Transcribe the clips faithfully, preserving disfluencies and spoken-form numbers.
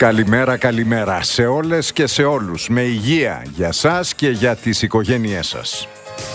Καλημέρα, καλημέρα σε όλες και σε όλους. Με υγεία για σας και για τις οικογένειές σας.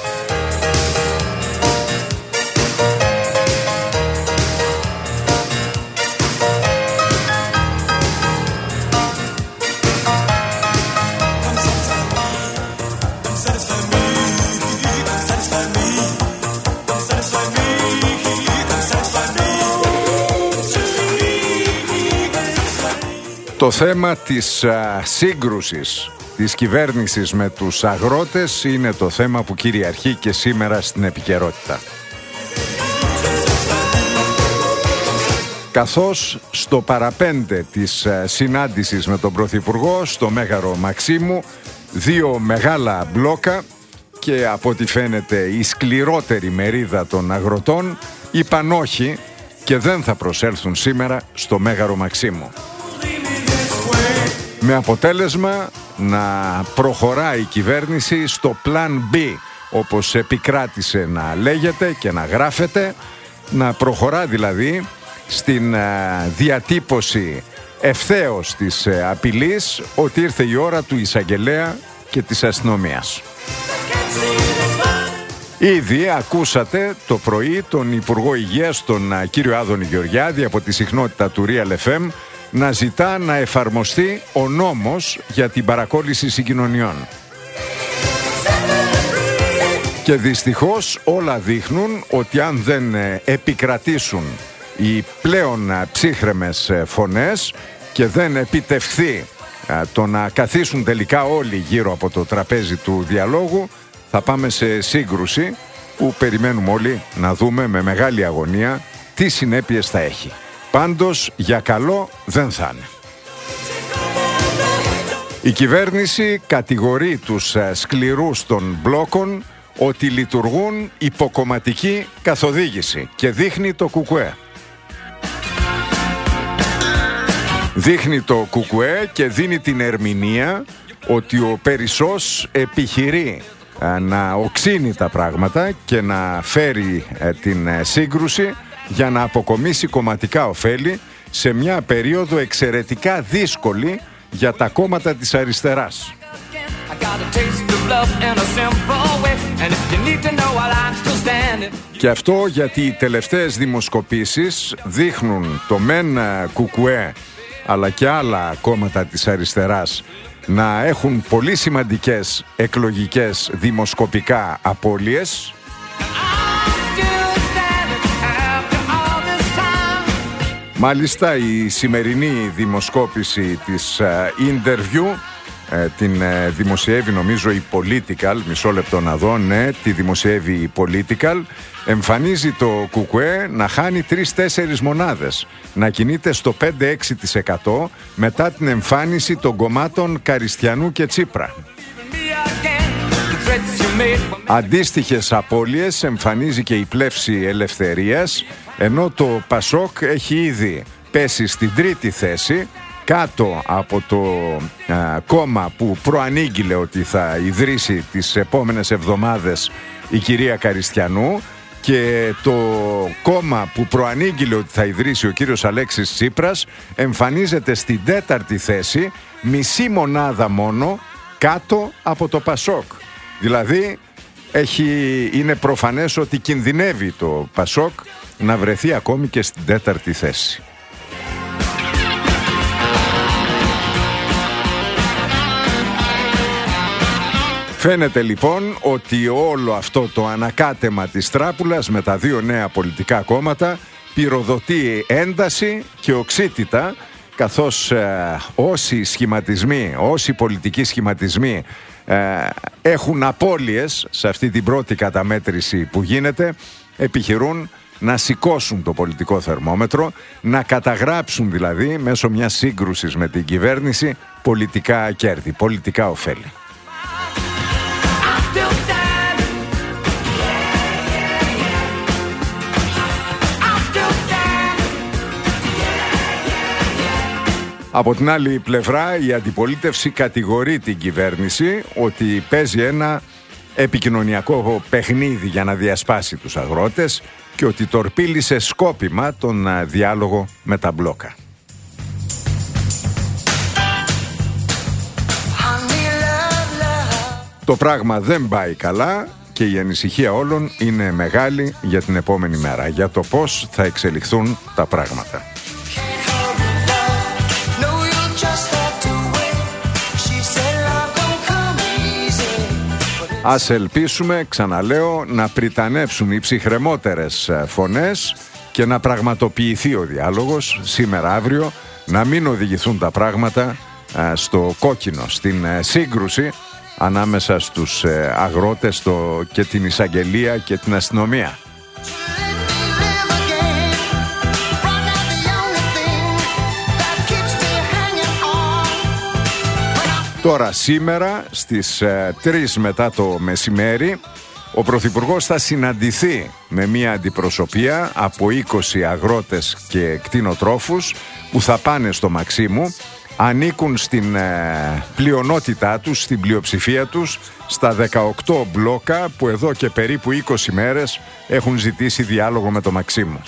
Το θέμα της α, σύγκρουσης της κυβέρνησης με τους αγρότες είναι το θέμα που κυριαρχεί και σήμερα στην επικαιρότητα. Καθώς στο παραπέντε της α, συνάντησης με τον Πρωθυπουργό στο Μέγαρο Μαξίμου, δύο μεγάλα μπλόκα και από ό,τι φαίνεται η σκληρότερη μερίδα των αγροτών είπαν όχι και δεν θα προσέλθουν σήμερα στο Μέγαρο Μαξίμου. Με αποτέλεσμα να προχωράει η κυβέρνηση στο Plan B, όπως επικράτησε να λέγεται και να γράφεται, να προχωρά δηλαδή στην διατύπωση ευθέως της απειλής ότι ήρθε η ώρα του εισαγγελέα και της αστυνομίας. Ήδη ακούσατε το πρωί τον Υπουργό Υγείας, τον κύριο Άδωνη Γεωργιάδη, από τη συχνότητα του Real εφ εμ, να ζητά να εφαρμοστεί ο νόμος για την παρακόλληση συγκοινωνιών. Και δυστυχώς όλα δείχνουν ότι αν δεν επικρατήσουν οι πλέον ψύχρεμες φωνές και δεν επιτευχθεί το να καθίσουν τελικά όλοι γύρω από το τραπέζι του διαλόγου, θα πάμε σε σύγκρουση που περιμένουμε όλοι να δούμε με μεγάλη αγωνία τι συνέπειες θα έχει. Πάντως για καλό δεν θα είναι. Η κυβέρνηση κατηγορεί τους σκληρούς των μπλόκων ότι λειτουργούν υποκομματική καθοδήγηση και δείχνει το Κουκουέ. Δείχνει το Κουκουέ και δίνει την ερμηνεία ότι ο Περισσός επιχειρεί να οξύνει τα πράγματα και να φέρει την σύγκρουση για να αποκομίσει κομματικά ωφέλη σε μια περίοδο εξαιρετικά δύσκολη για τα κόμματα της αριστεράς. Και αυτό γιατί οι τελευταίες δημοσκοπήσεις δείχνουν το μεν Κουκουέ αλλά και άλλα κόμματα της αριστεράς να έχουν πολύ σημαντικές εκλογικές δημοσκοπικά απώλειες. Μάλιστα η σημερινή δημοσκόπηση της uh, Interview uh, την uh, δημοσιεύει νομίζω η Political, μισό λεπτό να δω, ναι, τη δημοσιεύει η Political, εμφανίζει το Κουκουέ να χάνει τρεις τέσσερις μονάδες, να κινείται στο πέντε έξι τοις εκατό μετά την εμφάνιση των κομμάτων Καριστιανού και Τσίπρα. Αντίστοιχες απώλειες εμφανίζει και η Πλεύση Ελευθερίας, ενώ το Πασόκ έχει ήδη πέσει στην τρίτη θέση, κάτω από το α, κόμμα που προανήγγειλε ότι θα ιδρύσει τις επόμενες εβδομάδες η κυρία Καριστιανού, και το κόμμα που προανήγγειλε ότι θα ιδρύσει ο κύριος Αλέξης Τσίπρας εμφανίζεται στην τέταρτη θέση, μισή μονάδα μόνο κάτω από το Πασόκ. Δηλαδή έχει, είναι προφανές ότι κινδυνεύει το Πασόκ να βρεθεί ακόμη και στην τέταρτη θέση. Φαίνεται λοιπόν ότι όλο αυτό το ανακάτεμα της τράπουλας με τα δύο νέα πολιτικά κόμματα πυροδοτεί ένταση και οξύτητα, καθώς ε, όσοι σχηματισμοί, όσοι πολιτικοί σχηματισμοί ε, έχουν απώλειες σε αυτή την πρώτη καταμέτρηση που γίνεται, επιχειρούν να σηκώσουν το πολιτικό θερμόμετρο, να καταγράψουν δηλαδή μέσω μιας σύγκρουσης με την κυβέρνηση πολιτικά κέρδη, πολιτικά ωφέλη. Από την άλλη πλευρά η αντιπολίτευση κατηγορεί την κυβέρνηση ότι παίζει ένα επικοινωνιακό παιχνίδι για να διασπάσει τους αγρότες και ότι τορπίλησε σκόπιμα τον διάλογο με τα μπλόκα. Το πράγμα δεν πάει καλά και η ανησυχία όλων είναι μεγάλη για την επόμενη μέρα, για το πώς θα εξελιχθούν τα πράγματα. Ας ελπίσουμε, ξαναλέω, να πριτανεύσουν οι ψυχρεμότερες φωνές και να πραγματοποιηθεί ο διάλογος σήμερα αύριο, να μην οδηγηθούν τα πράγματα στο κόκκινο, στην σύγκρουση ανάμεσα στους αγρότες το, και την εισαγγελία και την αστυνομία. Τώρα σήμερα στις ε, τρεις μετά το μεσημέρι ο Πρωθυπουργός θα συναντηθεί με μια αντιπροσωπεία από είκοσι αγρότες και κτηνοτρόφους που θα πάνε στο Μαξίμου. Ανήκουν στην ε, πλειονότητά τους, στην πλειοψηφία τους, στα δεκαοκτώ μπλόκα που εδώ και περίπου είκοσι μέρες έχουν ζητήσει διάλογο με το Μαξίμου.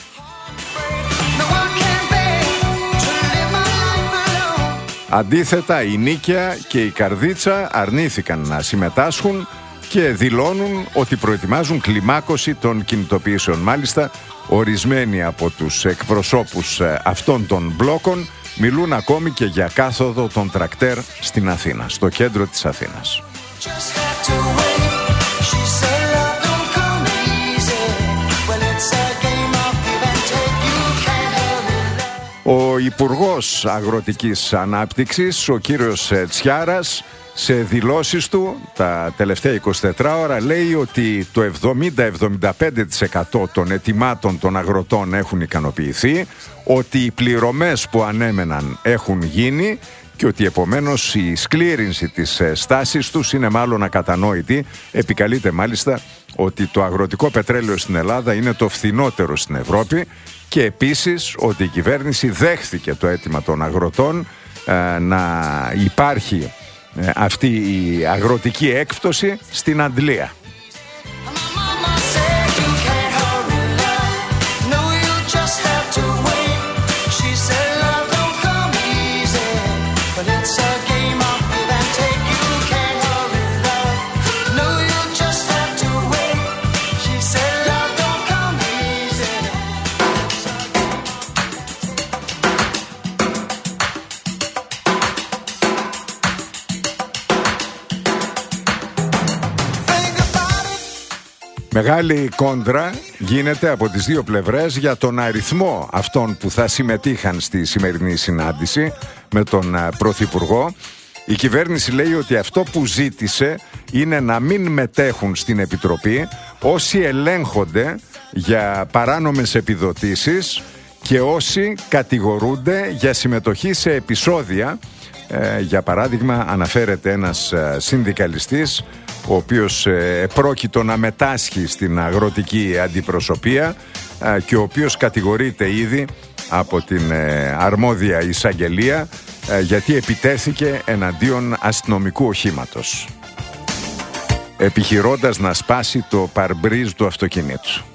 Αντίθετα, η Νίκαια και η Καρδίτσα αρνήθηκαν να συμμετάσχουν και δηλώνουν ότι προετοιμάζουν κλιμάκωση των κινητοποιήσεων. Μάλιστα, ορισμένοι από τους εκπροσώπους αυτών των μπλόκων μιλούν ακόμη και για κάθοδο των τρακτέρ στην Αθήνα, στο κέντρο της Αθήνας. Ο Υπουργός Αγροτικής Ανάπτυξης, ο κύριος Τσιάρας, σε δηλώσεις του τα τελευταία εικοσιτέσσερις ώρα λέει ότι το εβδομήντα με εβδομήντα πέντε τοις εκατό των αιτημάτων των αγροτών έχουν ικανοποιηθεί, ότι οι πληρωμές που ανέμεναν έχουν γίνει και ότι επομένως η σκλήρινση της στάσης τους είναι μάλλον ακατανόητη. Επικαλείται μάλιστα ότι το αγροτικό πετρέλαιο στην Ελλάδα είναι το φθηνότερο στην Ευρώπη και επίσης ότι η κυβέρνηση δέχθηκε το αίτημα των αγροτών ε, να υπάρχει ε, αυτή η αγροτική έκπτωση στην Αντλία. Μεγάλη κόντρα γίνεται από τις δύο πλευρές για τον αριθμό αυτών που θα συμμετείχαν στη σημερινή συνάντηση με τον Πρωθυπουργό. Η κυβέρνηση λέει ότι αυτό που ζήτησε είναι να μην μετέχουν στην Επιτροπή όσοι ελέγχονται για παράνομες επιδοτήσεις και όσοι κατηγορούνται για συμμετοχή σε επεισόδια. Ε, για παράδειγμα, αναφέρεται ένας συνδικαλιστής ο οποίος ε, πρόκειτο να μετάσχει στην αγροτική αντιπροσωπεία ε, και ο οποίος κατηγορείται ήδη από την ε, αρμόδια εισαγγελία ε, γιατί επιτέθηκε εναντίον αστυνομικού οχήματος, επιχειρώντας να σπάσει το παρμπρίζ του αυτοκινήτου.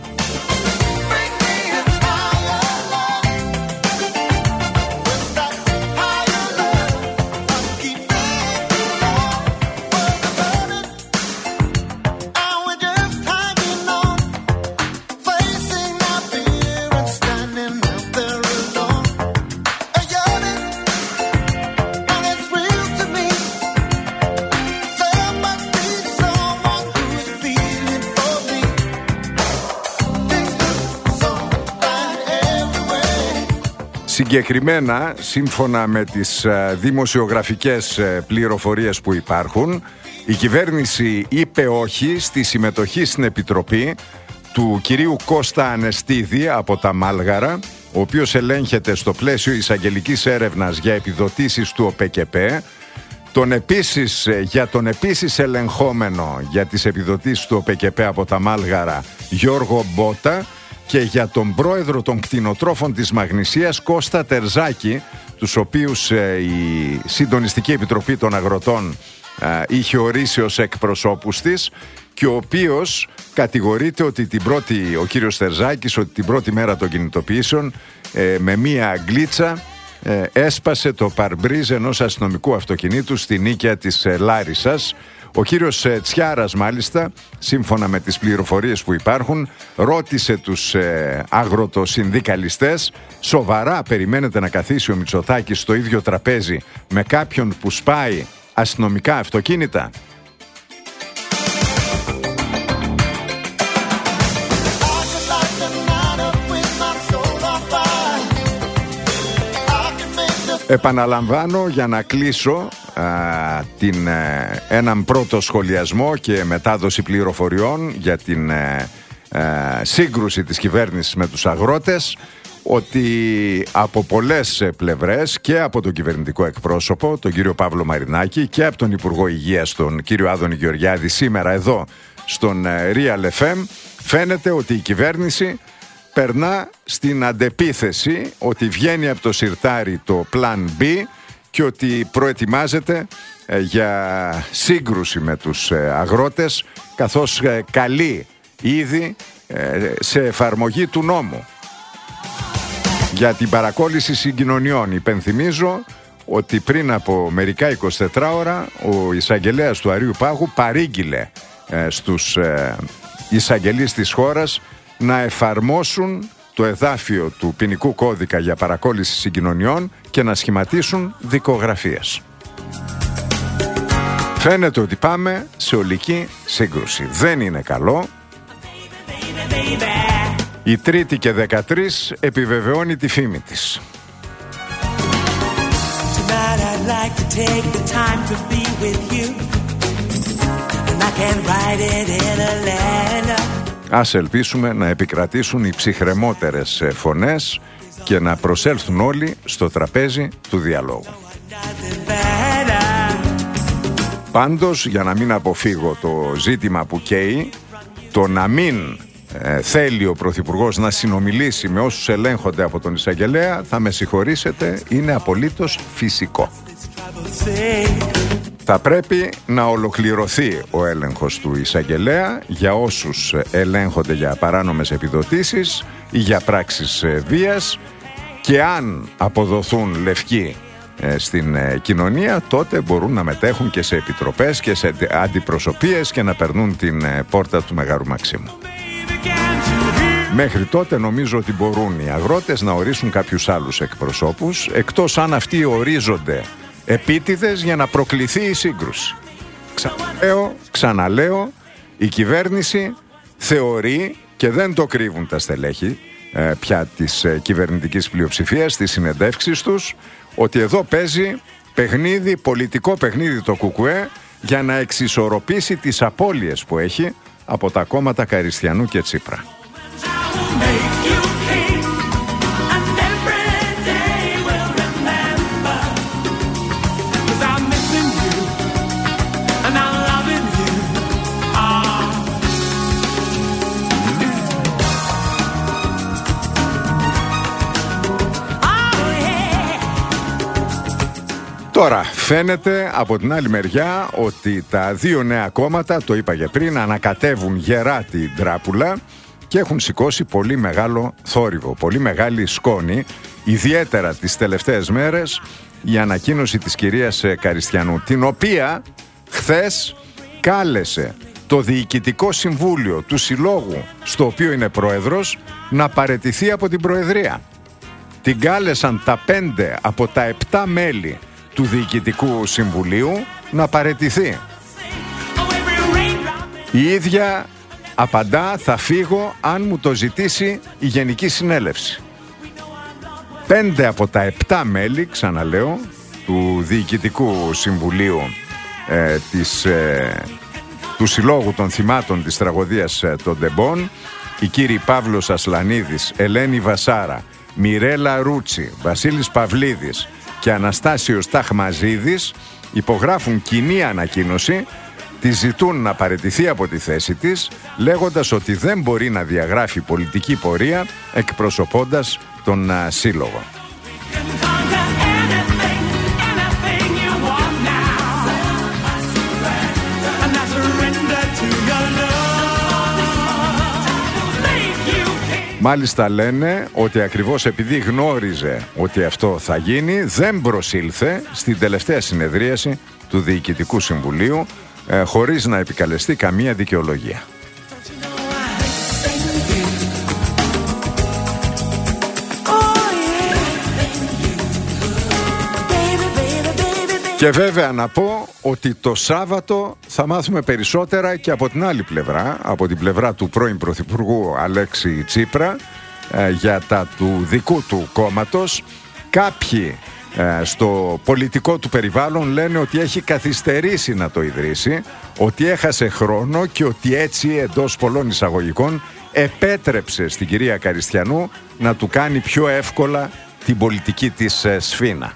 Συγκεκριμένα, σύμφωνα με τις δημοσιογραφικές πληροφορίες που υπάρχουν, η κυβέρνηση είπε όχι στη συμμετοχή στην Επιτροπή του κυρίου Κώστα Ανεστίδη από τα Μάλγαρα, ο οποίος ελέγχεται στο πλαίσιο εισαγγελικής έρευνας για επιδοτήσεις του ΟΠΕΚΕΠΕ, τον επίσης, για τον επίσης ελεγχόμενο για τις επιδοτήσεις του ΟΠΕΚΕΠΕ από τα Μάλγαρα Γιώργο Μπότα και για τον πρόεδρο των κτηνοτρόφων της Μαγνησίας Κώστα Τερζάκη, τους οποίους ε, η Συντονιστική Επιτροπή των Αγροτών ε, είχε ορίσει ως εκπροσώπους της και ο οποίος κατηγορείται ότι την πρώτη, ο κύριος Τερζάκης, ότι την πρώτη μέρα των κινητοποιήσεων ε, με μία αγγλίτσα ε, έσπασε το παρμπρίζ ενός αστυνομικού αυτοκινήτου στη Νίκαια της ε, Λάρισσας. Ο κύριος ε, Τσιάρας μάλιστα, σύμφωνα με τις πληροφορίες που υπάρχουν, ρώτησε τους ε, αγροτοσυνδικαλιστές, σοβαρά περιμένετε να καθίσει ο Μητσοτάκης στο ίδιο τραπέζι με κάποιον που σπάει αστυνομικά αυτοκίνητα? Επαναλαμβάνω για να κλείσω α, την, ε, έναν πρώτο σχολιασμό και μετάδοση πληροφοριών για την ε, ε, σύγκρουση της κυβέρνησης με τους αγρότες, ότι από πολλές πλευρές και από τον κυβερνητικό εκπρόσωπο, τον κύριο Παύλο Μαρινάκη, και από τον Υπουργό Υγείας, τον κύριο Άδωνη Γεωργιάδη, σήμερα εδώ στον Real εφ εμ, φαίνεται ότι η κυβέρνηση περνά στην αντεπίθεση, ότι βγαίνει από το σιρτάρι το Plan B και ότι προετοιμάζεται ε, για σύγκρουση με τους ε, αγρότες, καθώς ε, καλεί ήδη ε, σε εφαρμογή του νόμου για την παρακόλληση συγκοινωνιών. Υπενθυμίζω ότι πριν από μερικά εικοσιτέσσερις ώρα ο εισαγγελέας του Αρείου Πάγου παρήγγειλε ε, στους ε, εισαγγελείς της χώρας να εφαρμόσουν το εδάφιο του ποινικού κώδικα για παρακόλληση συγκοινωνιών και να σχηματίσουν δικογραφίες. Φαίνεται ότι πάμε σε ολική σύγκρουση. Δεν είναι καλό. Η Τρίτη και δεκατρείς επιβεβαιώνει τη φήμη της. Ας ελπίσουμε να επικρατήσουν οι ψυχρεμότερες φωνές και να προσέλθουν όλοι στο τραπέζι του διαλόγου. Πάντως, για να μην αποφύγω το ζήτημα που καίει, το να μην ε, θέλει ο Πρωθυπουργός να συνομιλήσει με όσους ελέγχονται από τον εισαγγελέα, θα με συγχωρήσετε, είναι απολύτως φυσικό. Θα πρέπει να ολοκληρωθεί ο έλεγχος του εισαγγελέα για όσους ελέγχονται για παράνομες επιδοτήσεις ή για πράξεις βίας, και αν αποδοθούν λευκοί στην κοινωνία, τότε μπορούν να μετέχουν και σε επιτροπές και σε αντιπροσωπείες και να περνούν την πόρτα του Μεγάρου Μαξίμου. Μέχρι τότε νομίζω ότι μπορούν οι αγρότες να ορίσουν κάποιους άλλους εκπροσώπους, εκτός αν αυτοί ορίζονται επίτηδες για να προκληθεί η σύγκρουση. Ξαναλέω, ξαναλέω, η κυβέρνηση θεωρεί, και δεν το κρύβουν τα στελέχη ε, πια της ε, κυβερνητικής πλειοψηφίας στις συνεντεύξεις τους, ότι εδώ παίζει παιχνίδι, πολιτικό παιχνίδι το ΚΚΕ, για να εξισορροπήσει τις απώλειες που έχει από τα κόμματα Καριστιανού και Τσίπρα. Τώρα, φαίνεται από την άλλη μεριά ότι τα δύο νέα κόμματα, το είπα και πριν, ανακατεύουν γερά την τράπουλα και έχουν σηκώσει πολύ μεγάλο θόρυβο, πολύ μεγάλη σκόνη, ιδιαίτερα τις τελευταίες μέρες η ανακοίνωση της κυρίας Καριστιανού, την οποία χθες κάλεσε το Διοικητικό Συμβούλιο του Συλλόγου, στο οποίο είναι πρόεδρος, να παραιτηθεί από την Προεδρία. Την κάλεσαν τα πέντε από τα επτά μέλη του Διοικητικού Συμβουλίου να παραιτηθεί. Η ίδια απαντά, θα φύγω αν μου το ζητήσει η Γενική Συνέλευση. Πέντε από τα επτά μέλη, ξαναλέω, του Διοικητικού Συμβουλίου ε, της, ε, του Συλλόγου των Θυμάτων της Τραγωδίας ε, των Ντεμπών, οι κύριοι Παύλος Ασλανίδης, Ελένη Βασάρα, Μιρέλα Ρούτσι, Βασίλης Παυλίδης και Αναστάσιος Ταχμαζίδης, υπογράφουν κοινή ανακοίνωση, τη ζητούν να παραιτηθεί από τη θέση της, λέγοντας ότι δεν μπορεί να διαγράφει πολιτική πορεία εκπροσωπώντας τον α, σύλλογο. Μάλιστα λένε ότι ακριβώς επειδή γνώριζε ότι αυτό θα γίνει, δεν προσήλθε στην τελευταία συνεδρίαση του Διοικητικού Συμβουλίου ε, χωρίς να επικαλεστεί καμία δικαιολογία. Και βέβαια να πω ότι το Σάββατο θα μάθουμε περισσότερα και από την άλλη πλευρά, από την πλευρά του πρώην Πρωθυπουργού Αλέξη Τσίπρα, ε, για τα του δικού του κόμματος. Κάποιοι ε, στο πολιτικό του περιβάλλον λένε ότι έχει καθυστερήσει να το ιδρύσει, ότι έχασε χρόνο και ότι έτσι, εντός πολλών εισαγωγικών, επέτρεψε στην κυρία Καριστιανού να του κάνει πιο εύκολα την πολιτική της ε, σφήνα.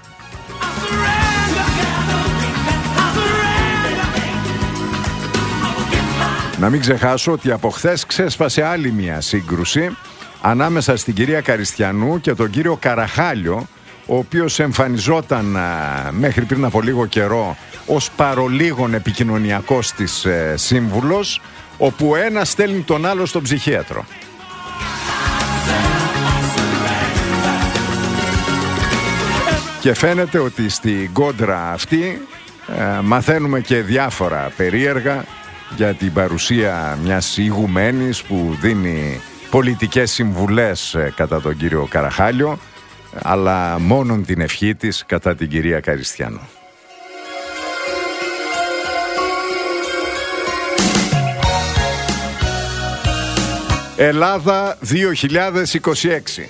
Να μην ξεχάσω ότι από χθες ξέσπασε άλλη μια σύγκρουση ανάμεσα στην κυρία Καριστιανού και τον κύριο Καραχάλιο, ο οποίος εμφανιζόταν α, μέχρι πριν από λίγο καιρό ως παρολίγων επικοινωνιακός της ε, σύμβουλος, όπου ένας στέλνει τον άλλο στον ψυχίατρο. Και φαίνεται ότι στην κόντρα αυτή ε, μαθαίνουμε και διάφορα περίεργα για την παρουσία μιας ηγουμένης που δίνει πολιτικές συμβουλές κατά τον κύριο Καραχάλιο, αλλά μόνον την ευχή της κατά την κυρία Καριστιανού. Ελλάδα δύο χιλιάδες είκοσι έξι.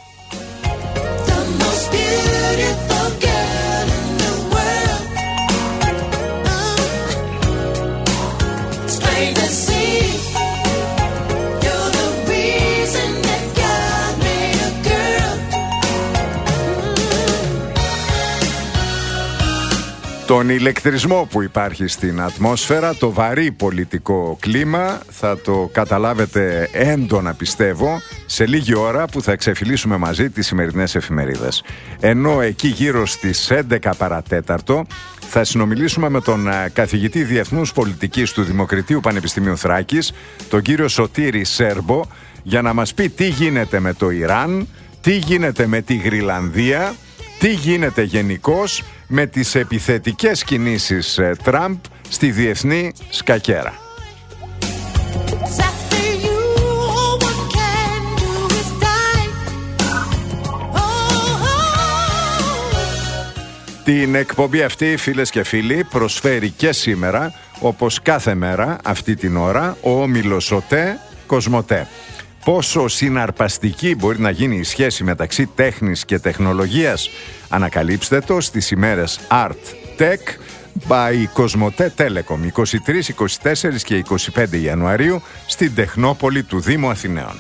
Τον ηλεκτρισμό που υπάρχει στην ατμόσφαιρα, το βαρύ πολιτικό κλίμα, θα το καταλάβετε έντονα πιστεύω σε λίγη ώρα που θα ξεφυλίσουμε μαζί τις σημερινές εφημερίδες. Ενώ εκεί γύρω στις έντεκα παρατέταρτο θα συνομιλήσουμε με τον καθηγητή Διεθνούς Πολιτικής του Δημοκριτείου Πανεπιστημίου Θράκης, τον κύριο Σωτήρη Σέρμπο, για να μας πει τι γίνεται με το Ιράν, τι γίνεται με τη Γρυλανδία, τι γίνεται γενικώς με τις επιθετικές κινήσεις ε, Τραμπ στη διεθνή σκακέρα. Την εκπομπή αυτή, φίλες και φίλοι, προσφέρει και σήμερα, όπως κάθε μέρα αυτή την ώρα, ο όμιλος ΟΤΕ Κοσμοτέ. Πόσο συναρπαστική μπορεί να γίνει η σχέση μεταξύ τέχνης και τεχνολογίας? Ανακαλύψτε το στις ημέρες Art Tech by Κοσμοτέ Telecom είκοσι τρεις, είκοσι τέσσερις και είκοσι πέντε Ιανουαρίου στην Τεχνόπολη του Δήμου Αθηναίων.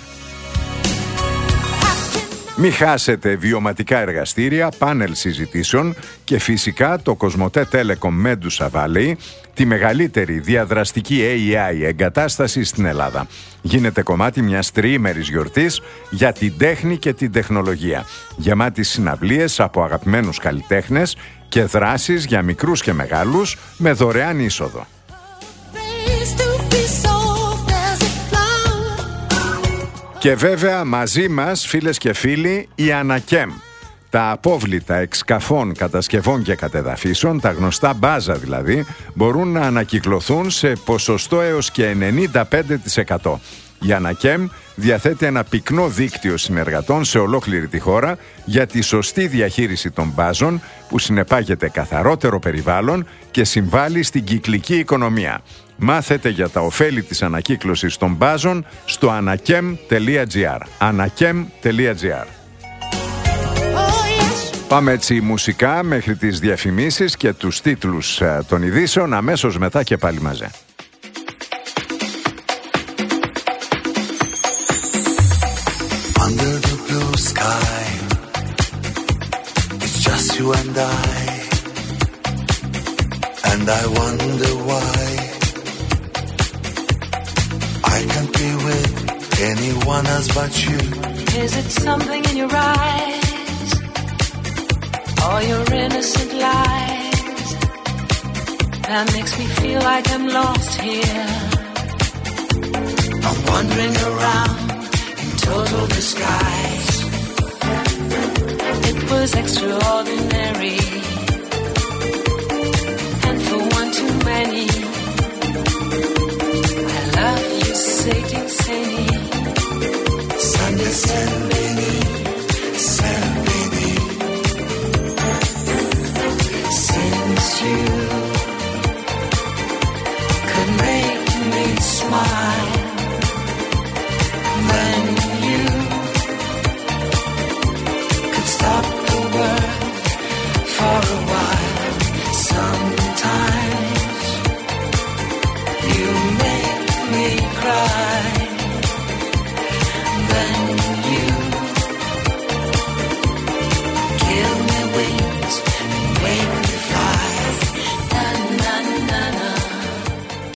Μη χάσετε βιωματικά εργαστήρια, πάνελ συζητήσεων και φυσικά το Κοσμοτέ Telecom Medusa Valley, τη μεγαλύτερη διαδραστική έι άι εγκατάσταση στην Ελλάδα. Γίνεται κομμάτι μιας τριήμερης γιορτής για την τέχνη και την τεχνολογία. Γεμάτη συναυλίες από αγαπημένους καλλιτέχνες και δράσεις για μικρούς και μεγάλους με δωρεάν είσοδο. Και βέβαια μαζί μας, φίλες και φίλοι, η Ανακέμ. Τα απόβλητα εξκαφών, κατασκευών και κατεδαφίσεων, τα γνωστά μπάζα δηλαδή, μπορούν να ανακυκλωθούν σε ποσοστό έως και ενενήντα πέντε τοις εκατό. Η Ανακέμ διαθέτει ένα πυκνό δίκτυο συνεργατών σε ολόκληρη τη χώρα για τη σωστή διαχείριση των μπάζων, που συνεπάγεται καθαρότερο περιβάλλον και συμβάλλει στην κυκλική οικονομία. Μάθετε για τα ωφέλη της ανακύκλωσης των μπάζων στο ανακέμ τελεία τζι άρ. ανακέμ τελεία τζι άρ. Πάμε έτσι μουσικά μέχρι τις διαφημίσεις και τους τίτλους των ειδήσεων, αμέσως μετά και πάλι μαζί. Under the blue sky, it's just you and I, and I wonder why I can't be with anyone else but you. Is it something in your eyes, or your innocent lies, that makes me feel like I'm lost here? I'm wandering around total disguise. It was extraordinary, and for one too many. I love you, Satan, Sani. Sunday, Serenity, Serenity. Since you could make me smile, then you could stop